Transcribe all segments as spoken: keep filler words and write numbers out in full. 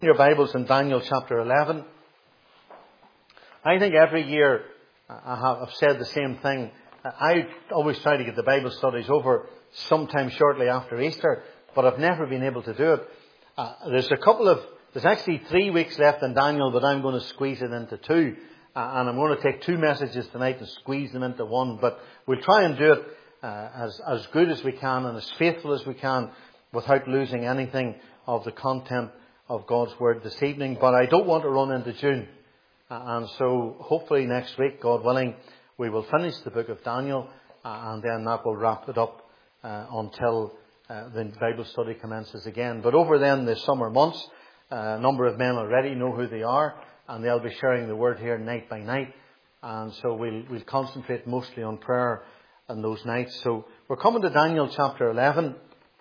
Your Bibles in Daniel chapter eleven. I think every year I have, I've said the same thing. I always try to get the Bible studies over sometime shortly after Easter, but I've never been able to do it. Uh, there's a couple of, there's actually three weeks left in Daniel, but I'm going to squeeze it into two. Uh, and I'm going to take two messages tonight and squeeze them into one. But we'll try and do it uh, as, as good as we can and as faithful as we can without losing anything of the content of God's Word this evening. But I don't want to run into June. Uh, and so hopefully next week, God willing, we will finish the book of Daniel. Uh, and then that will wrap it up uh, until uh, the Bible study commences again. But over then the summer months, uh, a number of men already know who they are. And they'll be sharing the Word here night by night. And so we'll, we'll concentrate mostly on prayer on those nights. So we're coming to Daniel chapter eleven.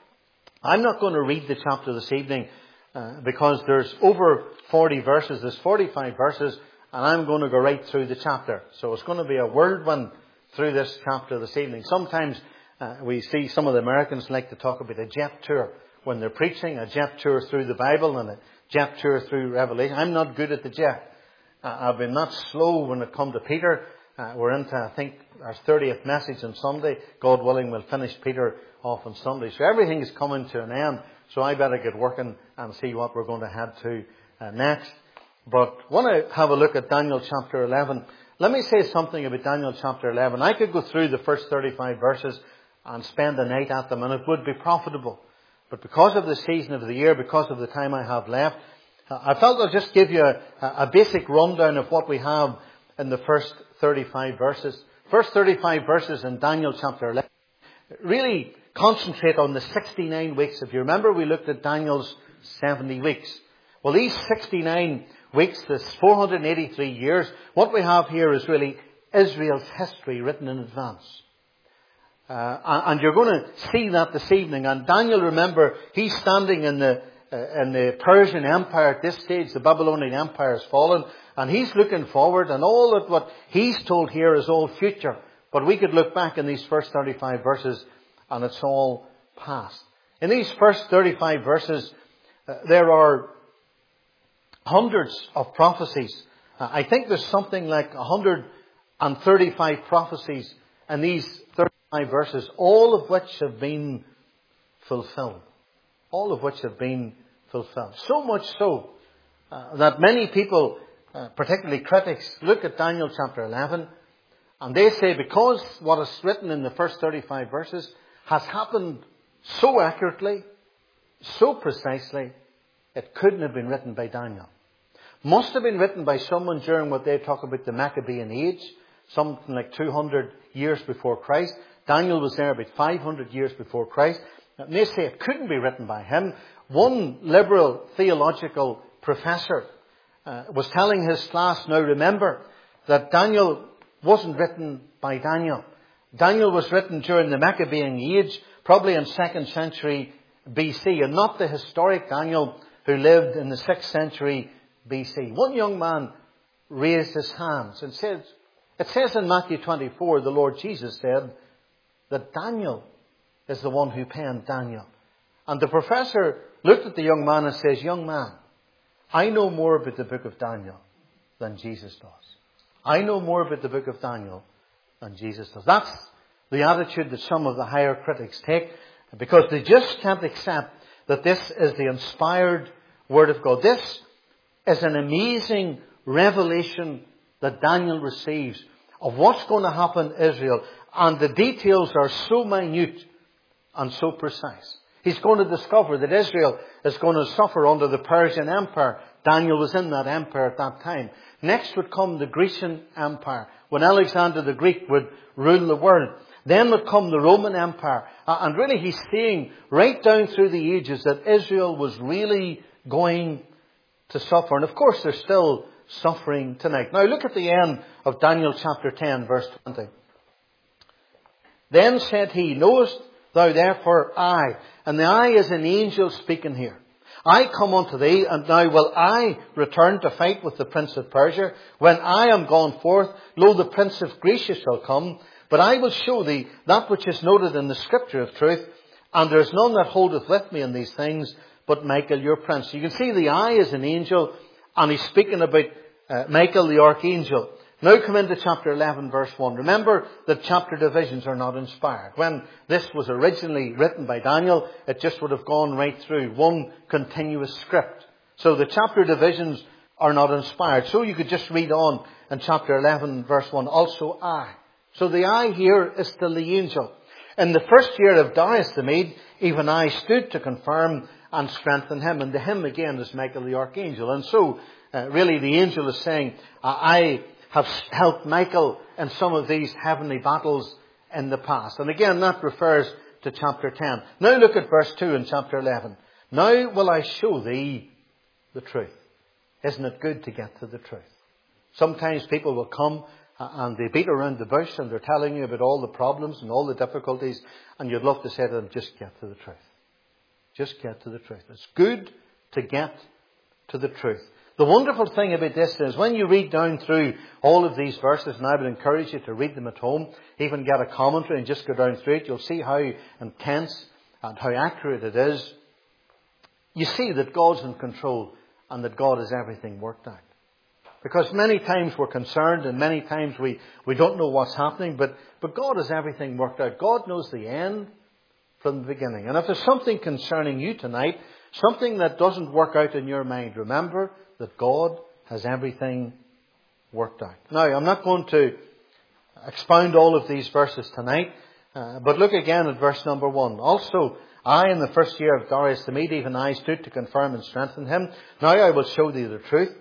I'm not going to read the chapter this evening. Uh, because there's over forty verses, there's forty-five verses, and I'm going to go right through the chapter. So it's going to be a whirlwind through this chapter this evening. Sometimes uh, we see some of the Americans like to talk about a jet tour when they're preaching, a jet tour through the Bible and a jet tour through Revelation. I'm not good at the jet. Uh, I've been not slow when it come to Peter. Uh, we're into, I think, our thirtieth message on Sunday. God willing, we'll finish Peter off on Sunday. So everything is coming to an end. So I better get working and see what we're going to head to uh, next. But I want to have a look at Daniel chapter eleven. Let me say something about Daniel chapter eleven. I could go through the first thirty-five verses and spend the night at them, and it would be profitable. But because of the season of the year, because of the time I have left, I felt I'll just give you a, a basic rundown of what we have in the first thirty-five verses. First thirty-five verses in Daniel chapter eleven really concentrate on the sixty-nine weeks. If you remember, we looked at Daniel's seventy weeks. Well, these sixty-nine weeks, this four hundred eighty-three years, what we have here is really Israel's history written in advance. Uh, and you're going to see that this evening. And Daniel, remember, he's standing in the uh, in the Persian Empire at this stage. The Babylonian Empire has fallen. And he's looking forward. And all of what he's told here is all future. But we could look back in these first thirty-five verses and it's all past. In these first thirty-five verses, uh, there are hundreds of prophecies. Uh, I think there's something like one hundred thirty-five prophecies in these thirty-five verses, all of which have been fulfilled. All of which have been fulfilled. So much so uh, that many people, uh, particularly critics, look at Daniel chapter eleven and they say because what is written in the first thirty-five verses has happened so accurately, so precisely, it couldn't have been written by Daniel. Must have been written by someone during what they talk about the Maccabean age, something like two hundred years before Christ. Daniel was there about five hundred years before Christ. And they say it couldn't be written by him. One liberal theological professor uh, was telling his class, now remember, that Daniel wasn't written by Daniel. Daniel was written during the Maccabean age, probably in second century B C, and not the historic Daniel who lived in the sixth century B C. One young man raised his hands and said, it says in Matthew twenty-four, the Lord Jesus said that Daniel is the one who penned Daniel. And the professor looked at the young man and says, young man, I know more about the book of Daniel than Jesus does. I know more about the book of Daniel than Jesus does. That's the attitude that some of the higher critics take, because they just can't accept that this is the inspired Word of God. This is an amazing revelation that Daniel receives of what's going to happen in Israel. And the details are so minute and so precise. He's going to discover that Israel is going to suffer under the Persian Empire. Daniel was in that empire at that time. Next would come the Grecian Empire, when Alexander the Greek would rule the world. Then would come the Roman Empire. And really he's seeing right down through the ages that Israel was really going to suffer. And of course they're still suffering tonight. Now look at the end of Daniel chapter ten, verse twenty. Then said he, knowest thou therefore I, and the I is an angel speaking here. I come unto thee, and now will I return to fight with the prince of Persia. When I am gone forth, lo, the prince of Grecia shall come. But I will show thee that which is noted in the scripture of truth. And there is none that holdeth with me in these things, but Michael your prince. You can see the I is an angel, and he's speaking about uh, Michael the archangel. Now come into chapter eleven verse one. Remember that chapter divisions are not inspired. When this was originally written by Daniel, it just would have gone right through one continuous script. So the chapter divisions are not inspired. So you could just read on in chapter eleven verse one. Also I. So the I here is still the angel. In the first year of Darius the Mede, even I stood to confirm and strengthen him. And the him again is Michael the archangel. And so uh, really the angel is saying, I have helped Michael in some of these heavenly battles in the past. And again, that refers to chapter ten. Now look at verse two in chapter eleven. Now will I show thee the truth. Isn't it good to get to the truth? Sometimes people will come and they beat around the bush and they're telling you about all the problems and all the difficulties, and you'd love to say to them, just get to the truth. Just get to the truth. It's good to get to the truth. The wonderful thing about this is when you read down through all of these verses, and I would encourage you to read them at home, even get a commentary and just go down through it, you'll see how intense and how accurate it is. You see that God's in control and that God has everything worked out. Because many times we're concerned and many times we, we don't know what's happening, but, but God has everything worked out. God knows the end from the beginning. And if there's something concerning you tonight, something that doesn't work out in your mind, remember that God has everything worked out. Now, I'm not going to expound all of these verses tonight, uh, but look again at verse number one. Also, I, in the first year of Darius the Mede, even I stood to confirm and strengthen him. Now I will show thee the truth.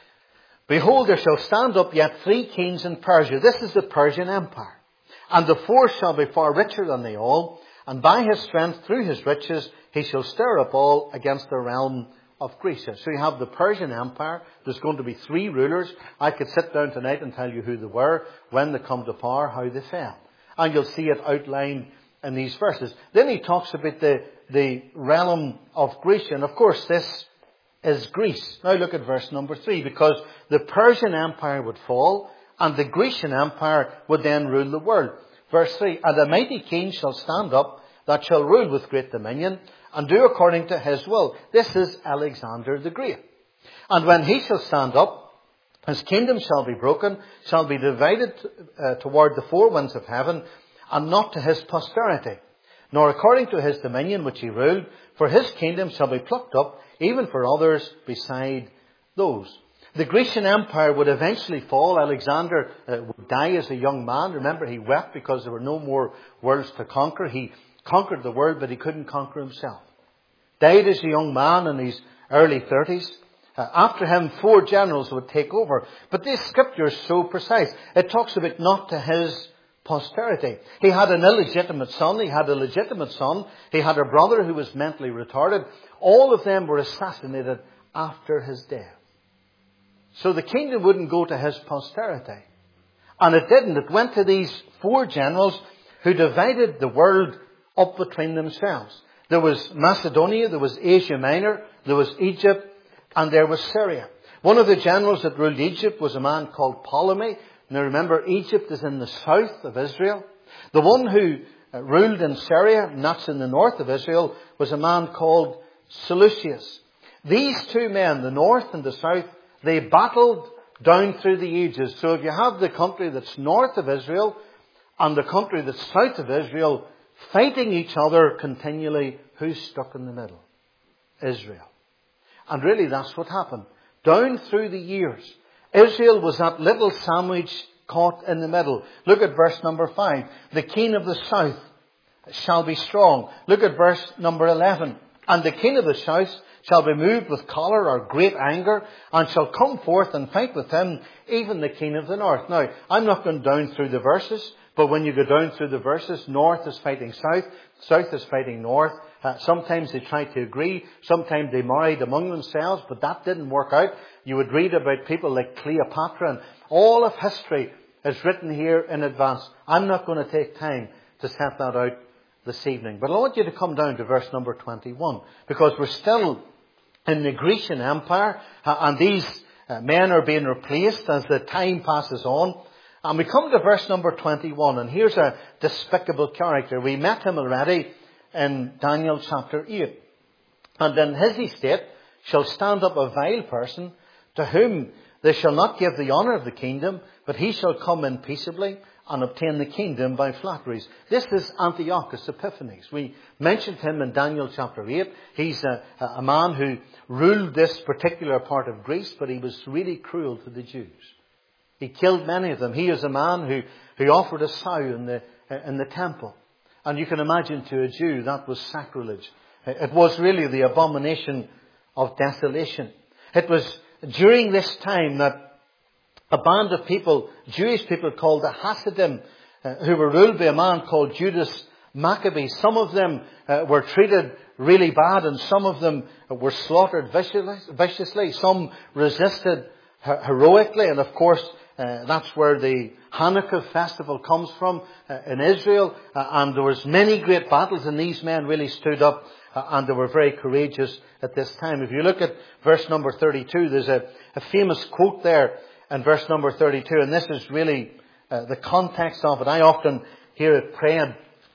Behold, there shall stand up yet three kings in Persia. This is the Persian Empire. And the fourth shall be far richer than they all. And by his strength, through his riches, he shall stir up all against the realm of Greece. So you have the Persian Empire. There's going to be three rulers. I could sit down tonight and tell you who they were, when they come to power, how they fell. And you'll see it outlined in these verses. Then he talks about the, the realm of Greece. And of course, this is Greece. Now look at verse number three. Because the Persian Empire would fall, and the Grecian Empire would then rule the world. Verse three. And a mighty king shall stand up, that shall rule with great dominion, and do according to his will. This is Alexander the Great. And when he shall stand up, his kingdom shall be broken, shall be divided uh, toward the four winds of heaven, and not to his posterity, nor according to his dominion which he ruled, for his kingdom shall be plucked up, even for others beside those. The Grecian Empire would eventually fall. Alexander uh, would die as a young man. Remember, he wept because there were no more worlds to conquer. He conquered the world, but he couldn't conquer himself. Died as a young man in his early thirties. Uh, after him, four generals would take over. But this scripture is so precise. It talks about not to his posterity. He had an illegitimate son. He had a legitimate son. He had a brother who was mentally retarded. All of them were assassinated after his death. So the kingdom wouldn't go to his posterity. And it didn't. It went to these four generals who divided the world up between themselves. There was Macedonia, there was Asia Minor, there was Egypt, and there was Syria. One of the generals that ruled Egypt was a man called Ptolemy. Now remember, Egypt is in the south of Israel. The one who ruled in Syria, and that's in the north of Israel, was a man called Seleucus. These two men, the north and the south, they battled down through the ages. So if you have the country that's north of Israel and the country that's south of Israel fighting each other continually, who's stuck in the middle? Israel. And really that's what happened. Down through the years, Israel was that little sandwich caught in the middle. Look at verse number five. The king of the south shall be strong. Look at verse number eleven. And the king of the south shall be moved with choler or great anger, and shall come forth and fight with him, even the king of the north. Now, I'm not going down through the verses, but when you go down through the verses, north is fighting south, south is fighting north. Uh, sometimes they tried to agree, sometimes they married among themselves, but that didn't work out. You would read about people like Cleopatra, and all of history is written here in advance. I'm not going to take time to set that out this evening. But I want you to come down to verse number twenty-one, because we're still in the Grecian Empire, and these men are being replaced as the time passes on. And we come to verse number twenty-one, and here's a despicable character. We met him already in Daniel chapter eight. And in his estate shall stand up a vile person, to whom they shall not give the honour of the kingdom, but he shall come in peaceably and obtain the kingdom by flatteries. This is Antiochus Epiphanes. We mentioned him in Daniel chapter eight. He's a, a man who ruled this particular part of Greece, but he was really cruel to the Jews. He killed many of them. He is a man who, who offered a sow in the, in the temple. And you can imagine, to a Jew, that was sacrilege. It was really the abomination of desolation. It was during this time that a band of people, Jewish people called the Hasidim, uh, who were ruled by a man called Judas Maccabee. Some of them uh, were treated really bad, and some of them were slaughtered viciously. Some resisted heroically, and of course uh, that's where the Hanukkah festival comes from uh, in Israel. Uh, and there was many great battles, and these men really stood up uh, and they were very courageous at this time. If you look at verse number thirty-two, there's a, a famous quote there in verse number thirty-two, and this is really uh, the context of it. I often hear it prayed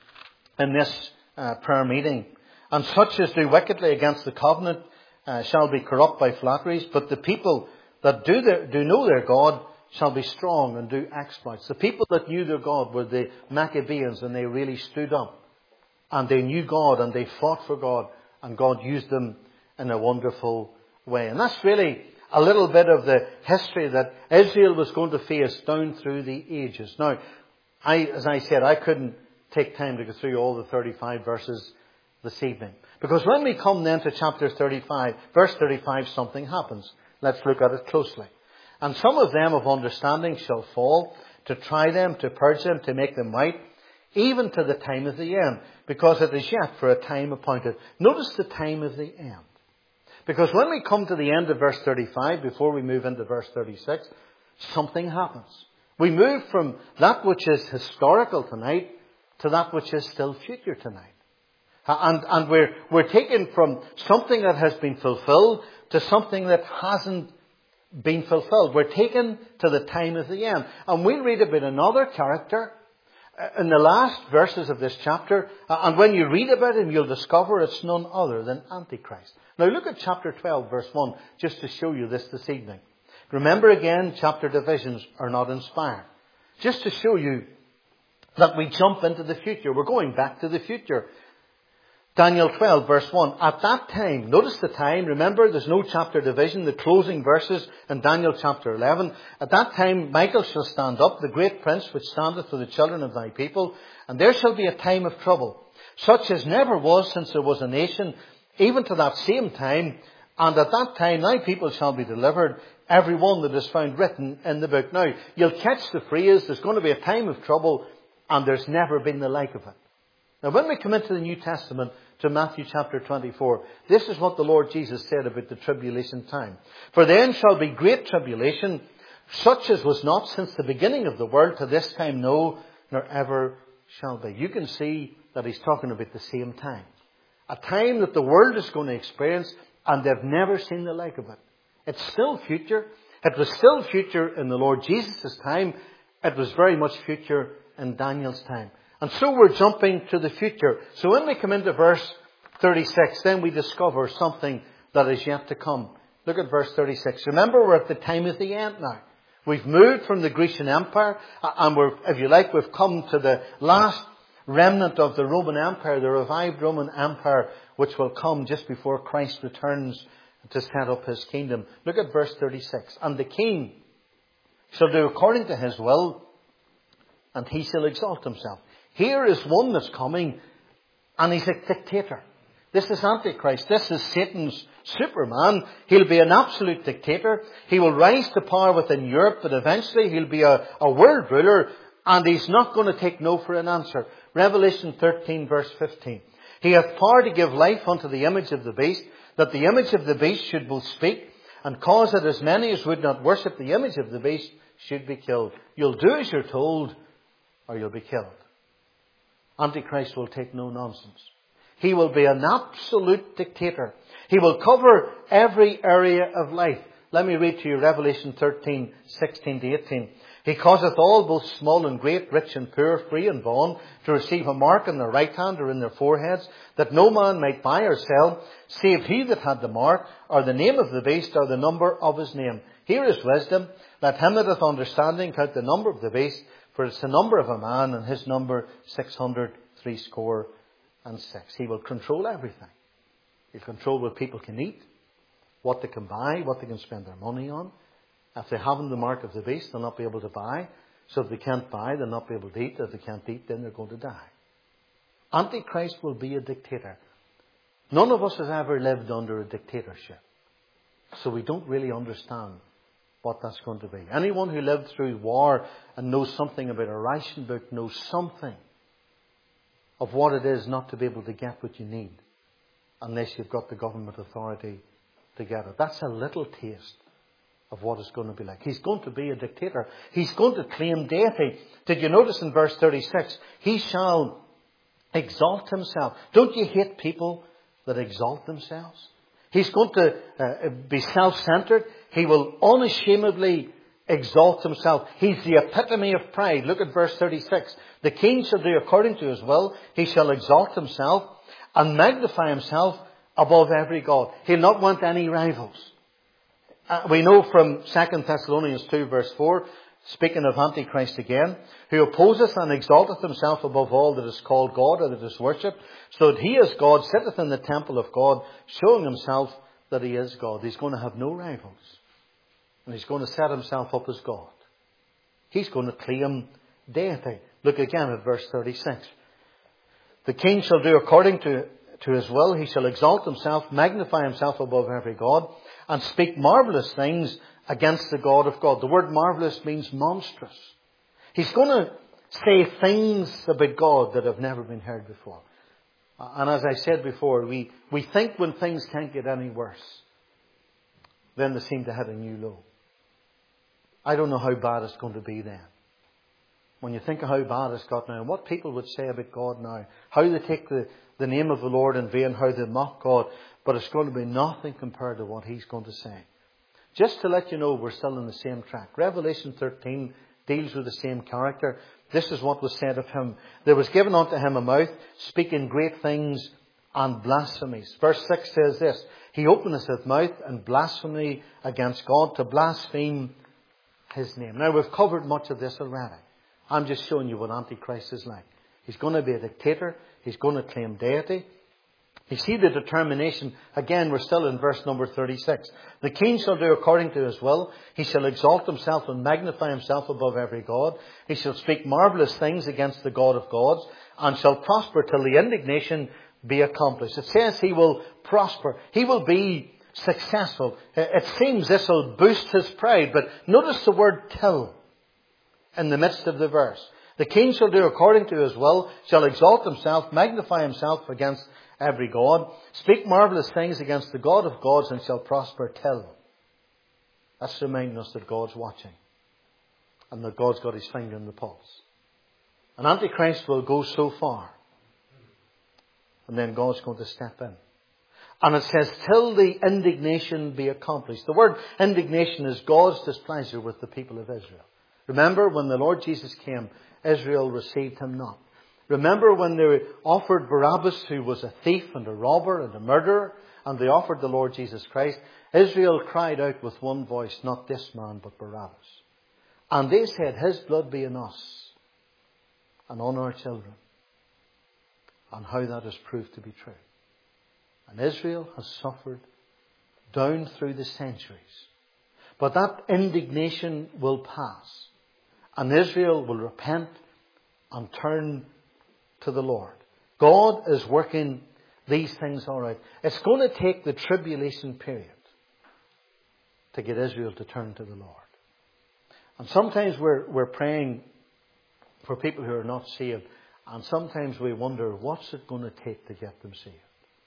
in this uh, prayer meeting. And such as do wickedly against the covenant uh, shall be corrupt by flatteries, but the people that do their, do know their God shall be strong and do exploits. The people that knew their God were the Maccabees, and they really stood up. And they knew God, and they fought for God, and God used them in a wonderful way. And that's really a little bit of the history that Israel was going to face down through the ages. Now, I, as I said, I couldn't take time to go through all the thirty-five verses this evening. Because when we come then to chapter thirty-five, verse thirty-five, something happens. Let's look at it closely. And some of them of understanding shall fall, to try them, to purge them, to make them white, even to the time of the end, because it is yet for a time appointed. Notice the time of the end. Because when we come to the end of verse thirty-five, before we move into verse thirty-six, something happens. We move from that which is historical tonight to that which is still future tonight. And, and we're, we're taken from something that has been fulfilled to something that hasn't been fulfilled. We're taken to the time of the end. And we'll read about another character in the last verses of this chapter. And when you read about him, you'll discover it's none other than Antichrist. Now look at chapter twelve, verse one, just to show you this this evening. Remember again, chapter divisions are not inspired. Just to show you that we jump into the future. We're going back to the future. Daniel twelve, verse one. At that time, notice the time. Remember, there's no chapter division. The closing verses in Daniel chapter eleven. At that time, Michael shall stand up, the great prince which standeth for the children of thy people. And there shall be a time of trouble, such as never was since there was a nation, even to that same time. And at that time, thy people shall be delivered, every one that is found written in the book. Now, you'll catch the phrase, there's going to be a time of trouble, and there's never been the like of it. Now, when we come into the New Testament, to Matthew chapter twenty-four, this is what the Lord Jesus said about the tribulation time. For then shall be great tribulation, such as was not since the beginning of the world to this time, no, nor ever shall be. You can see that he's talking about the same time. A time that the world is going to experience, and they've never seen the like of it. It's still future. It was still future in the Lord Jesus' time. It was very much future in Daniel's time. And so we're jumping to the future. So when we come into verse thirty-six, then we discover something that is yet to come. Look at verse thirty-six. Remember, we're at the time of the end now. We've moved from the Grecian Empire, and we're, if you like, we've come to the last remnant of the Roman Empire, the revived Roman Empire, which will come just before Christ returns to set up his kingdom. Look at verse thirty-six. And the king shall do according to his will, and he shall exalt himself. Here is one that's coming, and he's a dictator. This is Antichrist. This is Satan's Superman. He'll be an absolute dictator. He will rise to power within Europe, but eventually he'll be a, a world ruler, and he's not going to take no for an answer. Revelation thirteen, verse fifteen. He hath power to give life unto the image of the beast, that the image of the beast should both speak, and cause that as many as would not worship the image of the beast should be killed. You'll do as you're told, or you'll be killed. Antichrist will take no nonsense. He will be an absolute dictator. He will cover every area of life. Let me read to you Revelation thirteen, sixteen to eighteen. He causeth all, both small and great, rich and poor, free and bond, to receive a mark in their right hand or in their foreheads, that no man might buy or sell, save he that had the mark, or the name of the beast, or the number of his name. Here is wisdom. Let him that hath understanding count the number of the beast, for it's the number of a man, and his number six hundred threescore and six. He will control everything. He'll control what people can eat, what they can buy, what they can spend their money on. If they haven't the mark of the beast, they'll not be able to buy. So if they can't buy, they'll not be able to eat. If they can't eat, then they're going to die. Antichrist will be a dictator. None of us has ever lived under a dictatorship. So we don't really understand what that's going to be. Anyone who lived through war and knows something about a ration book knows something of what it is not to be able to get what you need unless you've got the government authority to get it. That's a little taste of what it's going to be like. He's going to be a dictator. He's going to claim deity. Did you notice in verse thirty-six? He shall exalt himself. Don't you hate people that exalt themselves? He's going to uh, be self-centered. He will unashamedly exalt himself. He's the epitome of pride. Look at verse thirty-six. The king shall do according to his will. He shall exalt himself and magnify himself above every god. He'll not want any rivals. Uh, we know from Second Thessalonians two verse four, speaking of Antichrist again, who opposeth and exalteth himself above all that is called God or that is worshipped, so that he as God sitteth in the temple of God, showing himself that he is God. He's going to have no rivals. And he's going to set himself up as God. He's going to claim deity. Look again at verse thirty-six. The king shall do according to, to his will. He shall exalt himself, magnify himself above every god, and speak marvellous things against the God of God. The word marvellous means monstrous. He's going to say things about God that have never been heard before. And as I said before, we, we think when things can't get any worse, then they seem to hit a new low. I don't know how bad it's going to be then. When you think of how bad it's got now, and what people would say about God now, how they take the, the name of the Lord in vain, how they mock God, but it's going to be nothing compared to what He's going to say. Just to let you know, we're still on the same track. Revelation thirteen deals with the same character. This is what was said of Him. There was given unto Him a mouth, speaking great things and blasphemies. Verse six says this, He openeth His mouth and blasphemy against God, to blaspheme His name. Now, we've covered much of this already. I'm just showing you what Antichrist is like. He's going to be a dictator. He's going to claim deity. You see the determination. Again, we're still in verse number thirty-six. The king shall do according to his will. He shall exalt himself and magnify himself above every god. He shall speak marvellous things against the God of gods, and shall prosper till the indignation be accomplished. It says he will prosper. He will be successful. It seems this will boost his pride, but notice the word till in the midst of the verse. The king shall do according to his will, shall exalt himself, magnify himself against every god, speak marvellous things against the God of gods, and shall prosper till. That's reminding us that God's watching, and that God's got His finger in the pulse. And Antichrist will go so far, and then God's going to step in. And it says, till the indignation be accomplished. The word indignation is God's displeasure with the people of Israel. Remember, when the Lord Jesus came, Israel received Him not. Remember when they offered Barabbas, who was a thief and a robber and a murderer, and they offered the Lord Jesus Christ, Israel cried out with one voice, not this man, but Barabbas. And they said, His blood be in us and on our children. And how that has proved to be true. And Israel has suffered down through the centuries. But that indignation will pass. And Israel will repent and turn to the Lord. God is working these things all right. It's going to take the tribulation period to get Israel to turn to the Lord. And sometimes we're, we're praying for people who are not saved. And sometimes we wonder, what's it going to take to get them saved?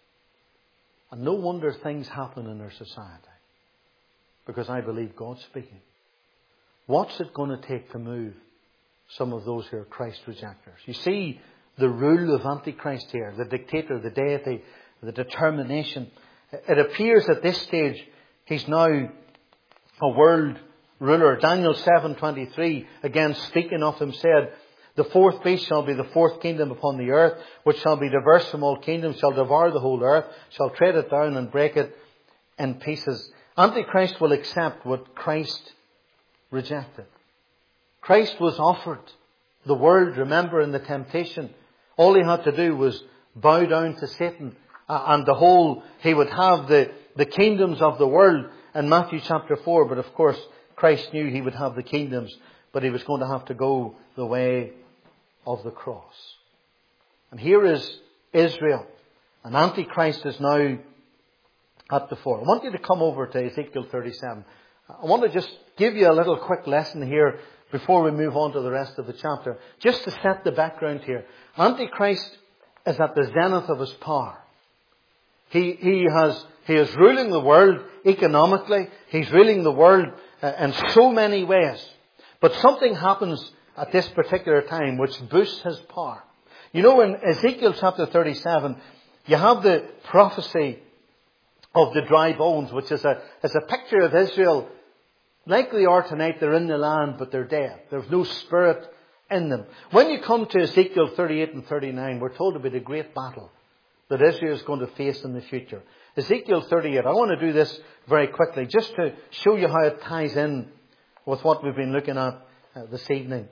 And no wonder things happen in our society. Because I believe God's speaking. What's it going to take to move some of those who are Christ rejectors? You see the rule of Antichrist here, the dictator, the deity, the determination. It appears at this stage he's now a world ruler. Daniel seven twenty-three, again speaking of him, said, the fourth beast shall be the fourth kingdom upon the earth, which shall be diverse from all kingdoms, shall devour the whole earth, shall tread it down and break it in pieces. Antichrist will accept what Christ rejected. Christ was offered the world, remember, in the temptation. All he had to do was bow down to Satan, uh, and the whole, he would have the, the kingdoms of the world in Matthew chapter four. But of course, Christ knew he would have the kingdoms, but he was going to have to go the way of the cross. And here is Israel, and Antichrist is now at the fore. I want you to come over to Ezekiel thirty-seven. I want to just give you a little quick lesson here before we move on to the rest of the chapter, just to set the background here. Antichrist is at the zenith of his power. He, he has, he is ruling the world economically. He's ruling the world uh, in so many ways. But something happens at this particular time which boosts his power. You know, in Ezekiel chapter thirty-seven, you have the prophecy of the dry bones, which is a, is a picture of Israel. Like they are tonight, they're in the land, but they're dead. There's no spirit in them. When you come to Ezekiel thirty-eight and thirty-nine, we're told about a great battle that Israel is going to face in the future. Ezekiel thirty-eight, I want to do this very quickly, just to show you how it ties in with what we've been looking at uh, this evening.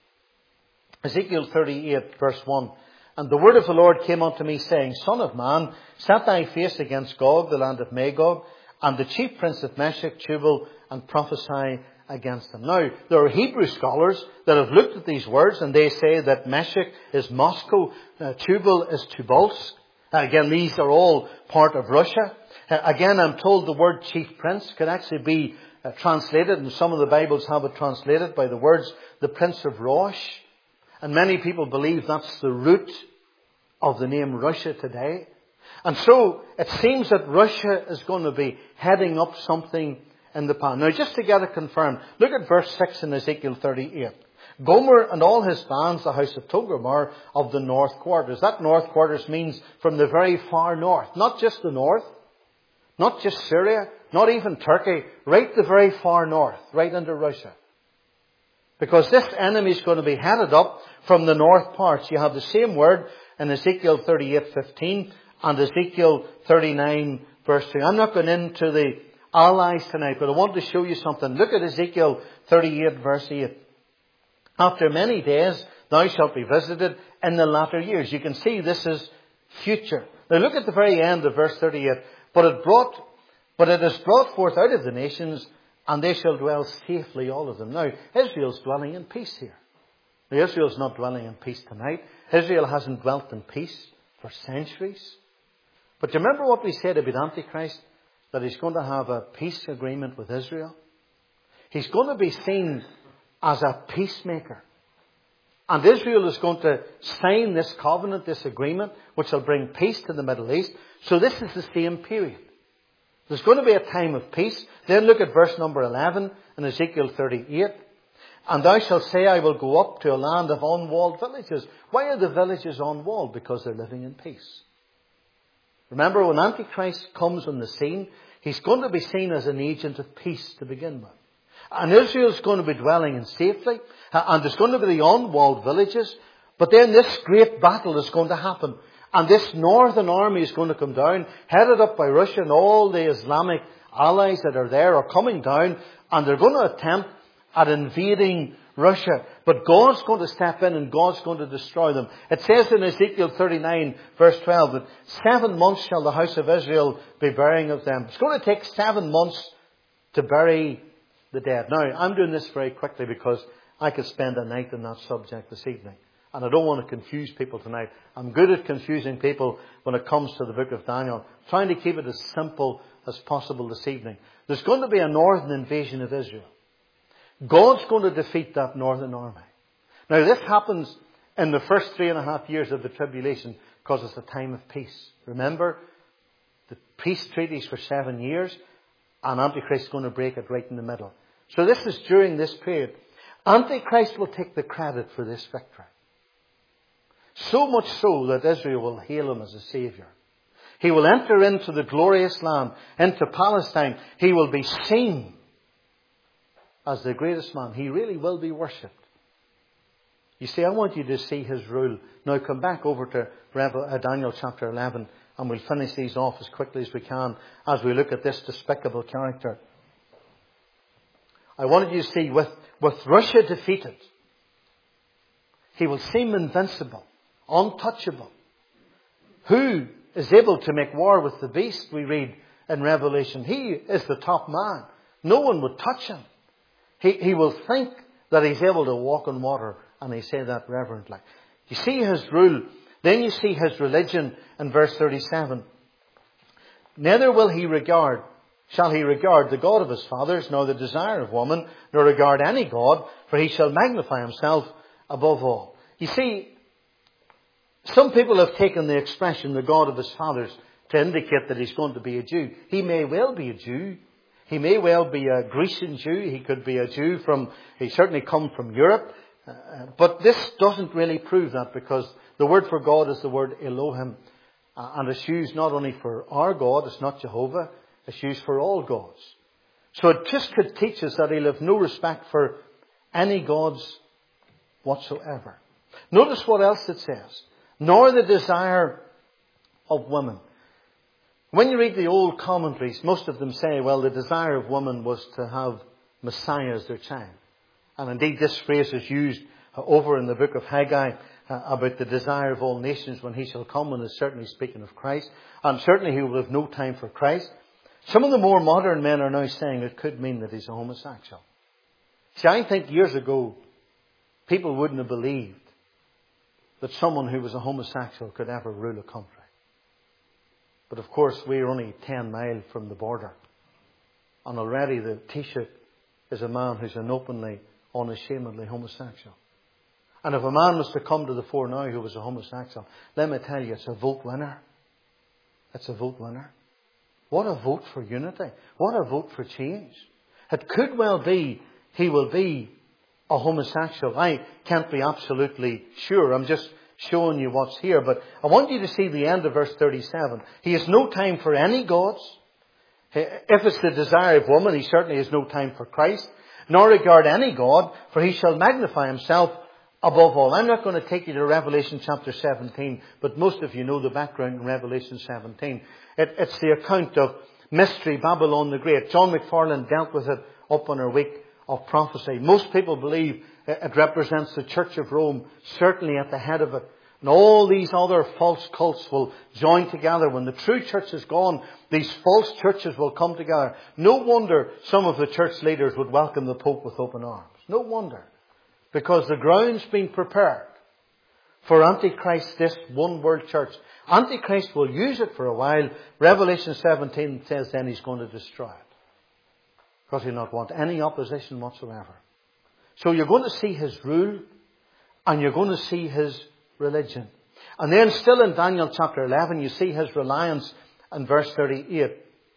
Ezekiel thirty-eight, verse one. And the word of the Lord came unto me, saying, Son of man, set thy face against Gog, the land of Magog, and the chief prince of Meshech, Tubal, and prophesy against them. Now, there are Hebrew scholars that have looked at these words, and they say that Meshech is Moscow, uh, Tubal is Tobolsk. Uh, again, these are all part of Russia. Uh, again, I'm told the word chief prince could actually be uh, translated, and some of the Bibles have it translated by the words, the Prince of Rosh. And many people believe that's the root of the name Russia today. And so it seems that Russia is going to be heading up something in the pan. Now, just to get it confirmed, look at verse six in Ezekiel thirty-eight. Gomer and all his bands, the house of Togarmah of the north quarters. That north quarters means from the very far north. Not just the north, not just Syria, not even Turkey, right the very far north, right into Russia. Because this enemy is going to be headed up from the north parts. You have the same word in Ezekiel thirty-eight fifteen and Ezekiel thirty-nine verse two. I'm not going into the allies tonight, but I want to show you something. Look at Ezekiel thirty-eight verse eight. After many days thou shalt be visited in the latter years. You can see this is future. Now look at the very end of verse thirty-eight. But it brought, but it is brought forth out of the nations, and they shall dwell safely, all of them. Now, Israel's dwelling in peace here. Now, Israel's not dwelling in peace tonight. Israel hasn't dwelt in peace for centuries. But do you remember what we said about Antichrist? That he's going to have a peace agreement with Israel. He's going to be seen as a peacemaker. And Israel is going to sign this covenant, this agreement, which will bring peace to the Middle East. So this is the same period. There's going to be a time of peace. Then look at verse number eleven in Ezekiel thirty-eight. And thou shalt say, I will go up to a land of unwalled villages. Why are the villages unwalled? Because they're living in peace. Remember, when Antichrist comes on the scene, he's going to be seen as an agent of peace to begin with. And Israel's going to be dwelling in safety. And there's going to be the unwalled villages. But then this great battle is going to happen. And this northern army is going to come down, headed up by Russia, and all the Islamic allies that are there are coming down. And they're going to attempt at invading Russia. But God's going to step in and God's going to destroy them. It says in Ezekiel thirty-nine verse twelve that seven months shall the house of Israel be burying of them. It's going to take seven months to bury the dead. Now, I'm doing this very quickly because I could spend a night on that subject this evening. And I don't want to confuse people tonight. I'm good at confusing people when it comes to the book of Daniel. Trying to keep it as simple as possible this evening. There's going to be a northern invasion of Israel. God's going to defeat that northern army. Now this happens in the first three and a half years of the tribulation because it's a time of peace. Remember, the peace treaties for seven years and Antichrist is going to break it right in the middle. So this is during this period. Antichrist will take the credit for this victory. So much so that Israel will hail him as a saviour. He will enter into the glorious land, into Palestine. He will be seen as the greatest man. He really will be worshipped. You see, I want you to see his rule. Now come back over to Revel, uh, Daniel chapter eleven, and we'll finish these off as quickly as we can as we look at this despicable character. I wanted you to see, with, with Russia defeated, he will seem invincible, untouchable. Who is able to make war with the beast, we read in Revelation? He is the top man. No one would touch him. He, he will think that he's able to walk on water, and they say that reverently. You see his rule. Then you see his religion in verse thirty-seven. Neither will he regard, shall he regard the God of his fathers, nor the desire of woman, nor regard any God, for he shall magnify himself above all. You see, some people have taken the expression, the God of his fathers, to indicate that he's going to be a Jew. He may well be a Jew. He may well be a Grecian Jew. He could be a Jew from, he certainly come from Europe. Uh, but this doesn't really prove that, because the word for God is the word Elohim. Uh, and it's used not only for our God, it's not Jehovah, it's used for all gods. So it just could teach us that he'll have no respect for any gods whatsoever. Notice what else it says. Nor the desire of women. When you read the old commentaries, most of them say, well, the desire of woman was to have Messiah as their child. And indeed this phrase is used over in the book of Haggai uh, about the desire of all nations when he shall come, and is certainly speaking of Christ. And certainly he will have no time for Christ. Some of the more modern men are now saying it could mean that he's a homosexual. See, I think years ago, people wouldn't have believed that someone who was a homosexual could ever rule a country. But of course, we're only ten miles from the border. And already the Taoiseach is a man who's an openly, unashamedly homosexual. And if a man was to come to the fore now who was a homosexual, let me tell you, it's a vote winner. It's a vote winner. What a vote for unity. What a vote for change. It could well be he will be a homosexual. I can't be absolutely sure. I'm just showing you what's here. But I want you to see the end of verse thirty-seven. He has no time for any gods. If it's the desire of woman, he certainly has no time for Christ. Nor regard any God, for he shall magnify himself above all. I'm not going to take you to Revelation chapter seventeen, but most of you know the background in Revelation seventeen. It, it's the account of Mystery Babylon the Great. John McFarlane dealt with it up on our week of prophecy. Most people believe it represents the Church of Rome, certainly at the head of it. And all these other false cults will join together. When the true church is gone, these false churches will come together. No wonder some of the church leaders would welcome the Pope with open arms. No wonder. Because the ground's been prepared for Antichrist, this one world church. Antichrist will use it for a while. Revelation seventeen says then he's going to destroy it. Because he'll not want any opposition whatsoever. So you're going to see his rule, and you're going to see his religion. And then still in Daniel chapter eleven, you see his reliance in verse thirty-eight.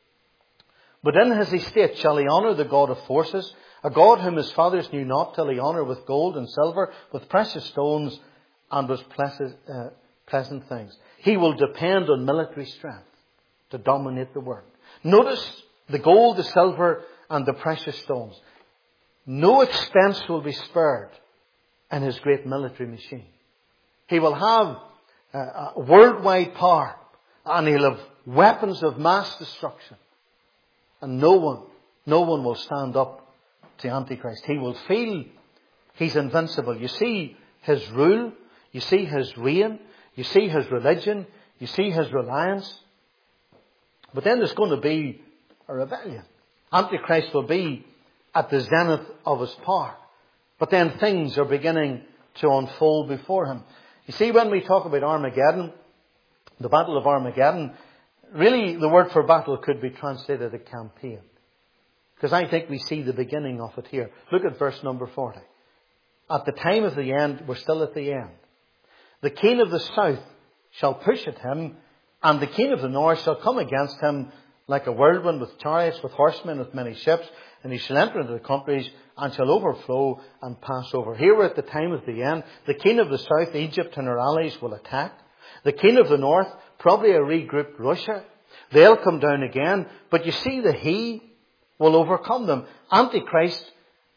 But in his estate shall he honour the God of forces, a God whom his fathers knew not, till he honour with gold and silver, with precious stones, and with pleasant, uh, pleasant things. He will depend on military strength to dominate the world. Notice the gold, the silver, and the precious stones. No expense will be spared in his great military machine. He will have uh, a worldwide power, and he'll have weapons of mass destruction. And no one, no one will stand up to Antichrist. He will feel he's invincible. You see his rule, you see his reign, you see his religion, you see his reliance. But then there's going to be a rebellion. Antichrist will be at the zenith of his power. But then things are beginning to unfold before him. You see, when we talk about Armageddon, the Battle of Armageddon, really the word for battle could be translated a campaign. Because I think we see the beginning of it here. Look at verse number forty. At the time of the end, we're still at the end. The king of the south shall push at him, and the king of the north shall come against him like a whirlwind, with chariots, with horsemen, with many ships. And he shall enter into the countries and shall overflow and pass over. Here we're at the time of the end. The king of the south, Egypt and her allies, will attack. The king of the north, probably a regrouped Russia. They'll come down again. But you see, the he will overcome them. Antichrist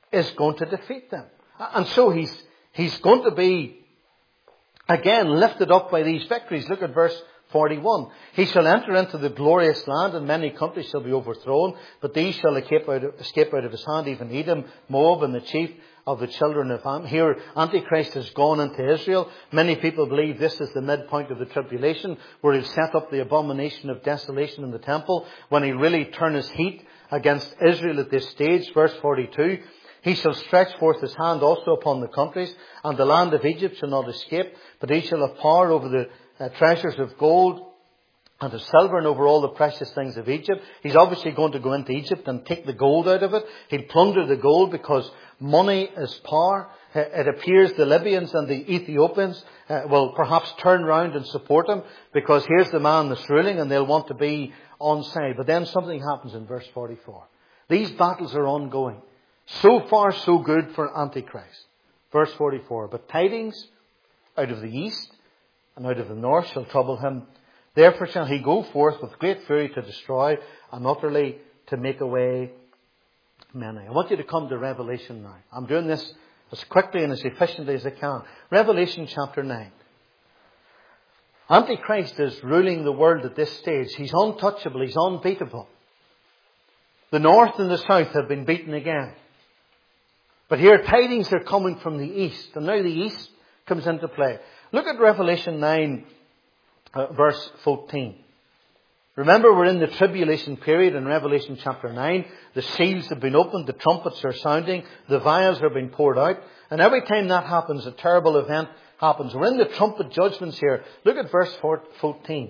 is going to defeat them. And so he's, he's going to be, again, lifted up by these victories. Look at verse forty-one. He shall enter into the glorious land, and many countries shall be overthrown, but these shall escape out of, escape out of his hand, even Edom, Moab, and the chief of the children of Am. Here, Antichrist has gone into Israel. Many people believe this is the midpoint of the tribulation, where he'll set up the abomination of desolation in the temple, when he really turn his heat against Israel at this stage. Verse forty-two. He shall stretch forth his hand also upon the countries, and the land of Egypt shall not escape, but he shall have power over the uh, treasures of gold and of silver, and over all the precious things of Egypt. He's obviously going to go into Egypt and take the gold out of it. He'll plunder the gold, because money is power. It appears the Libyans and the Ethiopians uh, will perhaps turn round and support him, because here's the man that's ruling, and they'll want to be on side. But then something happens in verse forty-four. These battles are ongoing. So far, so good for Antichrist. Verse forty-four. But tidings out of the east and out of the north shall trouble him. Therefore shall he go forth with great fury to destroy, and utterly to make away many. I want you to come to Revelation now. I'm doing this as quickly and as efficiently as I can. Revelation chapter nine. Antichrist is ruling the world at this stage. He's untouchable. He's unbeatable. The north and the south have been beaten again. But here tidings are coming from the east. And now the east comes into play. Look at Revelation nine, uh, verse fourteen. Remember, we're in the tribulation period in Revelation chapter nine. The seals have been opened. The trumpets are sounding. The vials are being poured out. And every time that happens, a terrible event happens. We're in the trumpet judgments here. Look at verse fourteen.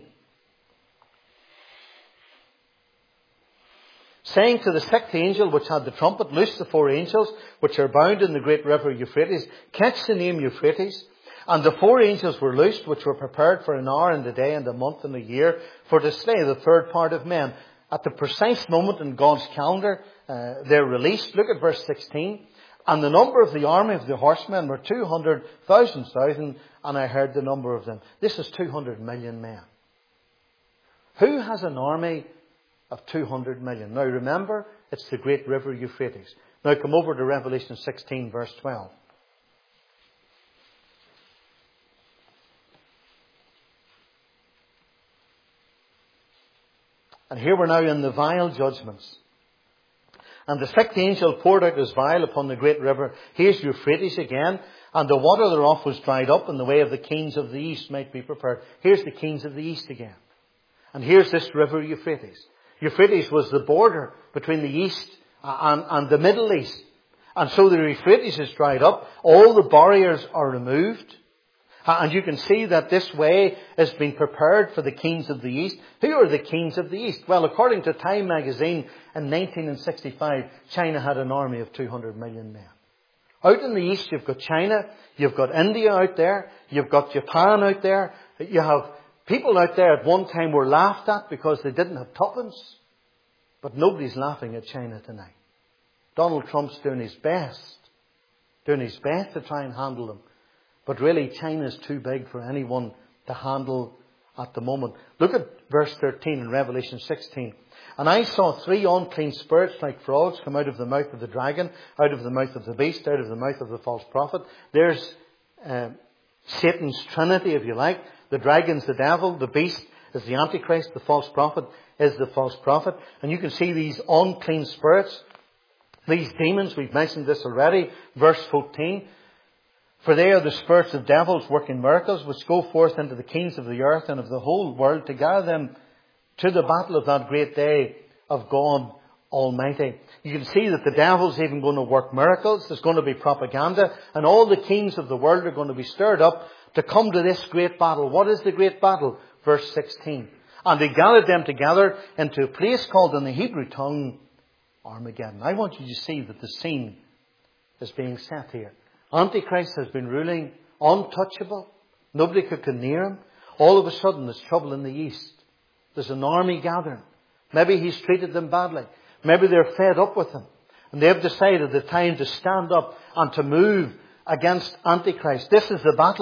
Saying to the sixth angel which had the trumpet, loose the four angels which are bound in the great river Euphrates. Catch the name Euphrates. And the four angels were loosed, which were prepared for an hour and a day and a month and a year, for to slay the third part of men. At the precise moment in God's calendar, uh, they're released. Look at verse sixteen. And the number of the army of the horsemen were two hundred thousand thousand, and I heard the number of them. This is two hundred million men. Who has an army of two hundred million? Now remember, it's the great river Euphrates. Now come over to Revelation sixteen, verse twelve. And here we're now in the vial judgments. And the sixth angel poured out his vial upon the great river. Here's Euphrates again. And the water thereof was dried up, and the way of the kings of the east might be prepared. Here's the kings of the east again. And here's this river Euphrates. Euphrates was the border between the east and, and the Middle East. And so the Euphrates is dried up. All the barriers are removed. And you can see that this way is being prepared for the kings of the East. Who are the kings of the East? Well, according to Time magazine, in nineteen sixty-five, China had an army of two hundred million men. Out in the East, you've got China, you've got India out there, you've got Japan out there. You have people out there at one time were laughed at because they didn't have tuppence. But nobody's laughing at China tonight. Donald Trump's doing his best, doing his best to try and handle them. But really, China's too big for anyone to handle at the moment. Look at verse thirteen in Revelation sixteen. And I saw three unclean spirits like frogs come out of the mouth of the dragon, out of the mouth of the beast, out of the mouth of the false prophet. There's uh, Satan's trinity, if you like. The dragon's the devil, the beast is the Antichrist, the false prophet is the false prophet. And you can see these unclean spirits, these demons, we've mentioned this already, verse fourteen. For they are the spirits of devils working miracles, which go forth into the kings of the earth and of the whole world to gather them to the battle of that great day of God Almighty. You can see that the devil's even going to work miracles. There's going to be propaganda. And all the kings of the world are going to be stirred up to come to this great battle. What is the great battle? Verse sixteen. And they gathered them together into a place called in the Hebrew tongue Armageddon. I want you to see that the scene is being set here. Antichrist has been ruling untouchable. Nobody could come near him. All of a sudden there's trouble in the east. There's an army gathering. Maybe he's treated them badly. Maybe they're fed up with him. And they've decided the time to stand up and to move against Antichrist. This is the battle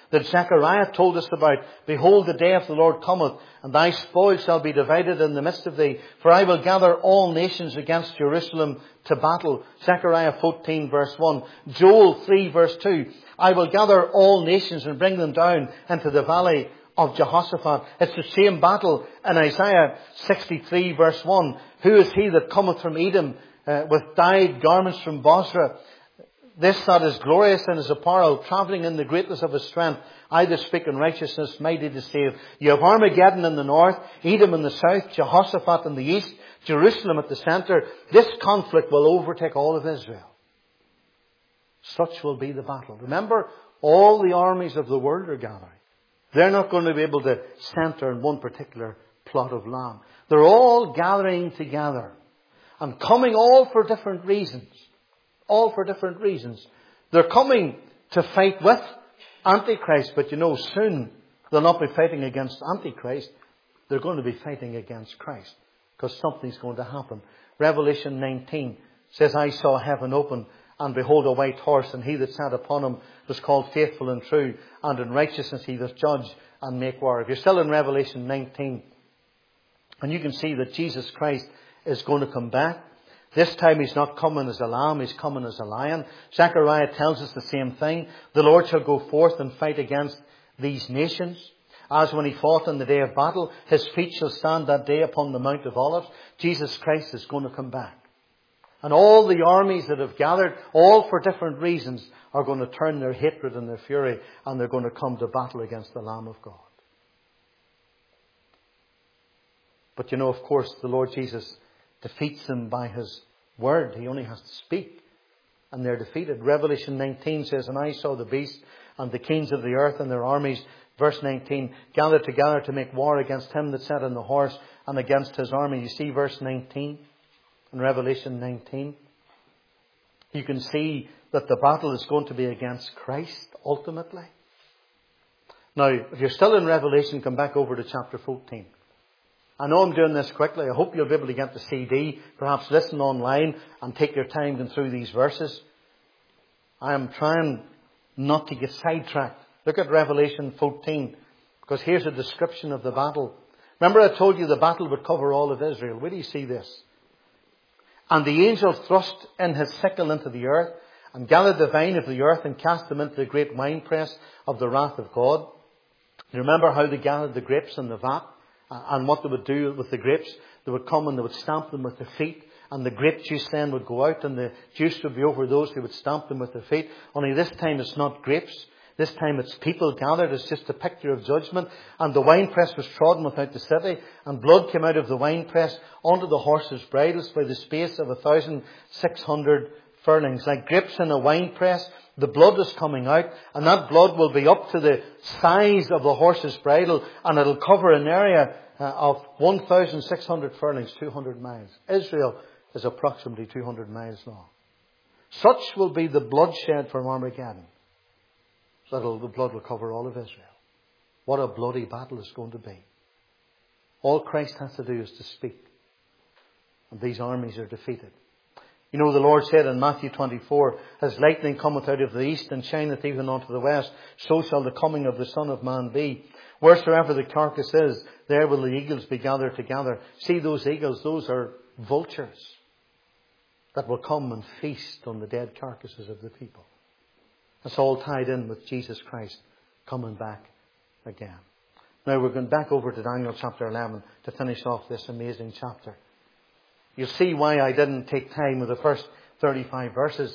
that Zechariah told us about. Behold, the day of the Lord cometh, and thy spoil shall be divided in the midst of thee. For I will gather all nations against Jerusalem to battle. Zechariah fourteen verse one. Joel three verse two. I will gather all nations and bring them down into the valley of Jehoshaphat. It's the same battle in Isaiah sixty-three verse one. Who is he that cometh from Edom uh, with dyed garments from Bozrah? This that is glorious in his apparel, travelling in the greatness of his strength. I that speak in righteousness, mighty to save. You have Armageddon in the north, Edom in the south, Jehoshaphat in the east, Jerusalem at the centre. This conflict will overtake all of Israel. Such will be the battle. Remember, all the armies of the world are gathering. They're not going to be able to centre in one particular plot of land. They're all gathering together and coming all for different reasons. All for different reasons. They're coming to fight with Antichrist, but you know, soon they'll not be fighting against Antichrist. They're going to be fighting against Christ, because something's going to happen. Revelation nineteen says, I saw heaven open, and behold a white horse, and he that sat upon him was called Faithful and True, and in righteousness he doth judge and make war. If you're still in Revelation nineteen, and you can see that Jesus Christ is going to come back. This time he's not coming as a lamb, he's coming as a lion. Zechariah tells us the same thing. The Lord shall go forth and fight against these nations. As when he fought in the day of battle, his feet shall stand that day upon the Mount of Olives. Jesus Christ is going to come back. And all the armies that have gathered, all for different reasons, are going to turn their hatred and their fury, and they're going to come to battle against the Lamb of God. But you know, of course, the Lord Jesus defeats them by his word. He only has to speak, and they're defeated. Revelation nineteen says, and I saw the beast and the kings of the earth and their armies, verse nineteen, gathered together to make war against him that sat on the horse and against his army. You see verse nineteen in Revelation nineteen. You can see that the battle is going to be against Christ ultimately. Now, if you're still in Revelation, come back over to chapter fourteen. I know I'm doing this quickly. I hope you'll be able to get the C D, perhaps listen online and take your time going through these verses. I am trying not to get sidetracked. Look at Revelation fourteen, because here's a description of the battle. Remember I told you the battle would cover all of Israel. Where do you see this? And the angel thrust in his sickle into the earth and gathered the vine of the earth and cast them into the great winepress of the wrath of God. You remember how they gathered the grapes in the vat? And what they would do with the grapes, they would come and they would stamp them with their feet, and the grape juice then would go out, and the juice would be over those who would stamp them with their feet. Only this time it's not grapes. This time it's people gathered. It's just a picture of judgment. And the winepress was trodden without the city, and blood came out of the winepress onto the horses' bridles by the space of a thousand six hundred furlongs. Like grapes in a winepress, the blood is coming out, and that blood will be up to the size of the horse's bridle, and it'll cover an area uh, of one thousand six hundred furlongs, two hundred miles. Israel is approximately two hundred miles long. Such will be the bloodshed from Armageddon, that the blood will cover all of Israel. What a bloody battle it's going to be. All Christ has to do is to speak, and these armies are defeated. You know, the Lord said in Matthew twenty-four, as lightning cometh out of the east and shineth even unto the west, so shall the coming of the Son of Man be. Wheresoever the carcass is, there will the eagles be gathered together. See those eagles, those are vultures that will come and feast on the dead carcasses of the people. It's all tied in with Jesus Christ coming back again. Now we're going back over to Daniel chapter eleven to finish off this amazing chapter. You'll see why I didn't take time with the first thirty-five verses.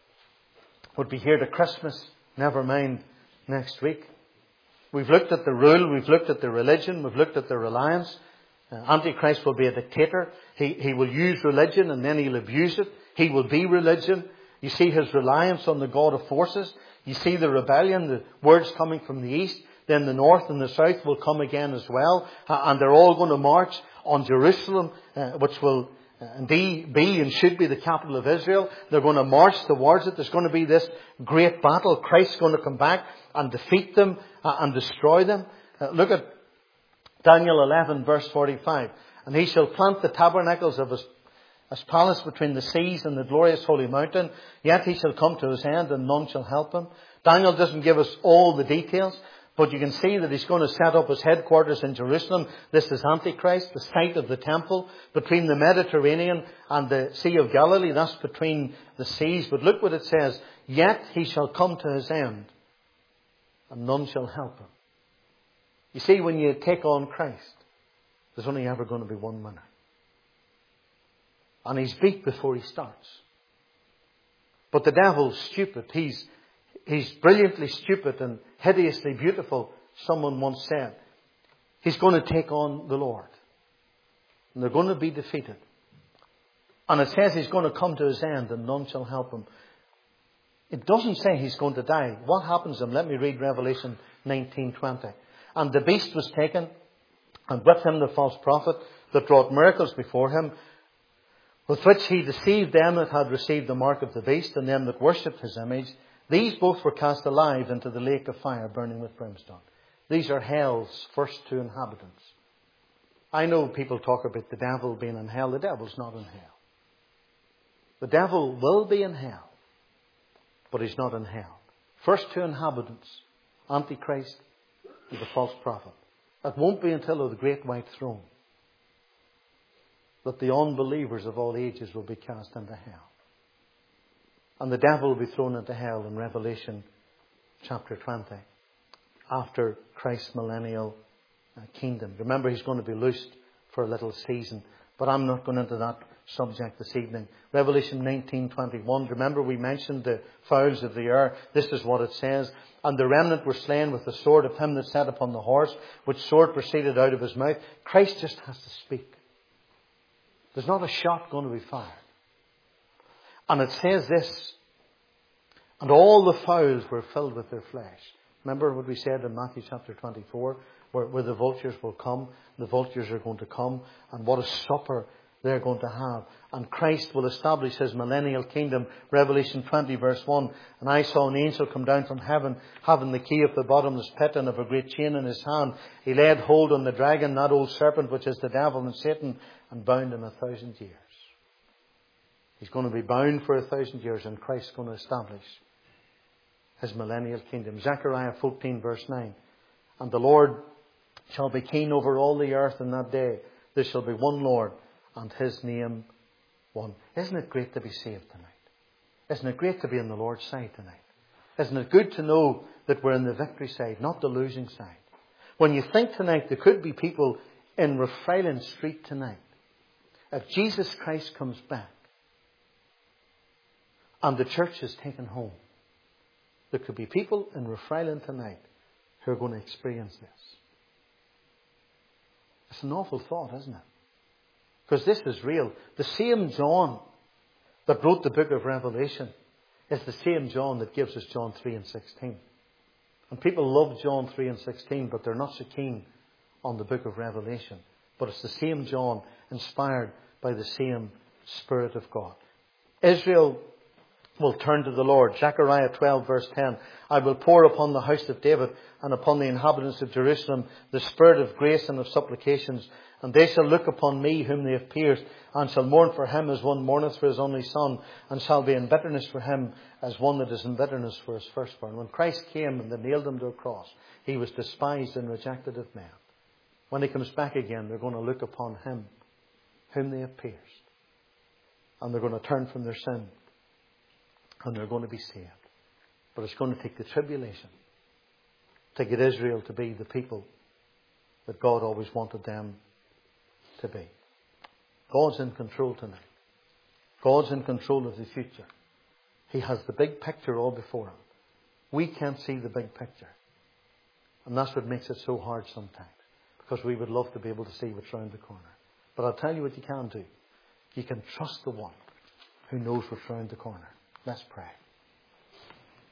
Would be here to Christmas, never mind next week. We've looked at the rule, we've looked at the religion, we've looked at the reliance. Uh, Antichrist will be a dictator. He, he will use religion and then he'll abuse it. He will be religion. You see his reliance on the God of forces. You see the rebellion, the words coming from the east. Then the north and the south will come again as well. Uh, and they're all going to march on Jerusalem, uh, which will indeed be and should be the capital of Israel. They're going to march towards it. There's going to be this great battle. Christ's going to come back and defeat them uh, and destroy them. Uh, look at Daniel eleven verse forty-five. And he shall plant the tabernacles of his as palace between the seas and the glorious holy mountain. Yet he shall come to his end, and none shall help him. Daniel doesn't give us all the details, but you can see that he's going to set up his headquarters in Jerusalem. This is Antichrist, the site of the temple, between the Mediterranean and the Sea of Galilee. That's between the seas. But look what it says. Yet he shall come to his end, and none shall help him. You see, when you take on Christ, there's only ever going to be one winner. And he's beat before he starts. But the devil's stupid. He's, he's brilliantly stupid and hideously beautiful, someone once said. He's going to take on the Lord. And they're going to be defeated. And it says he's going to come to his end and none shall help him. It doesn't say he's going to die. What happens to him? Let me read Revelation nineteen twenty. And the beast was taken, and with him the false prophet that wrought miracles before him, with which he deceived them that had received the mark of the beast, and them that worshipped his image. These both were cast alive into the lake of fire burning with brimstone. These are hell's first two inhabitants. I know people talk about the devil being in hell. The devil's not in hell. The devil will be in hell, but he's not in hell. First two inhabitants, Antichrist and the false prophet. It won't be until the great white throne that the unbelievers of all ages will be cast into hell. And the devil will be thrown into hell in Revelation chapter twenty, after Christ's millennial kingdom. Remember, he's going to be loosed for a little season. But I'm not going into that subject this evening. Revelation nineteen twenty-one. Remember, we mentioned the fowls of the air. This is what it says. And the remnant were slain with the sword of him that sat upon the horse, which sword proceeded out of his mouth. Christ just has to speak. There's not a shot going to be fired. And it says this. And all the fowls were filled with their flesh. Remember what we said in Matthew chapter twenty-four, where, where the vultures will come. The vultures are going to come. And what a supper they're going to have. And Christ will establish his millennial kingdom. Revelation twenty verse one. And I saw an angel come down from heaven, having the key of the bottomless pit and of a great chain in his hand. He laid hold on the dragon, that old serpent, which is the devil and Satan, and bound him a thousand years. He's going to be bound for a thousand years, and Christ's going to establish his millennial kingdom. Zechariah fourteen verse nine. And the Lord shall be king over all the earth in that day. There shall be one Lord, and his name one. Isn't it great to be saved tonight? Isn't it great to be on the Lord's side tonight? Isn't it good to know that we're on the victory side, not the losing side? When you think tonight, there could be people in Rathfriland Street tonight. If Jesus Christ comes back and the church is taken home, there could be people in Rathfriland tonight who are going to experience this. It's an awful thought, isn't it? Because this is real. The same John that wrote the book of Revelation is the same John that gives us John three and sixteen. And people love John three and sixteen, but they're not so keen on the book of Revelation. But it's the same John, inspired by the same Spirit of God. Israel will turn to the Lord. Zechariah twelve verse ten. I will pour upon the house of David and upon the inhabitants of Jerusalem the spirit of grace and of supplications. And they shall look upon me whom they have pierced, and shall mourn for him as one mourneth for his only son, and shall be in bitterness for him as one that is in bitterness for his firstborn. When Christ came and they nailed him to a cross, he was despised and rejected of men. When he comes back again, they're going to look upon him whom they have pierced. And they're going to turn from their sin. And they're going to be saved. But it's going to take the tribulation to get Israel to be the people that God always wanted them to be. God's in control tonight. God's in control of the future. He has the big picture all before him. We can't see the big picture. And that's what makes it so hard sometimes. Because we would love to be able to see what's round the corner. But I'll tell you what you can do. You can trust the one who knows what's round the corner. Let's pray.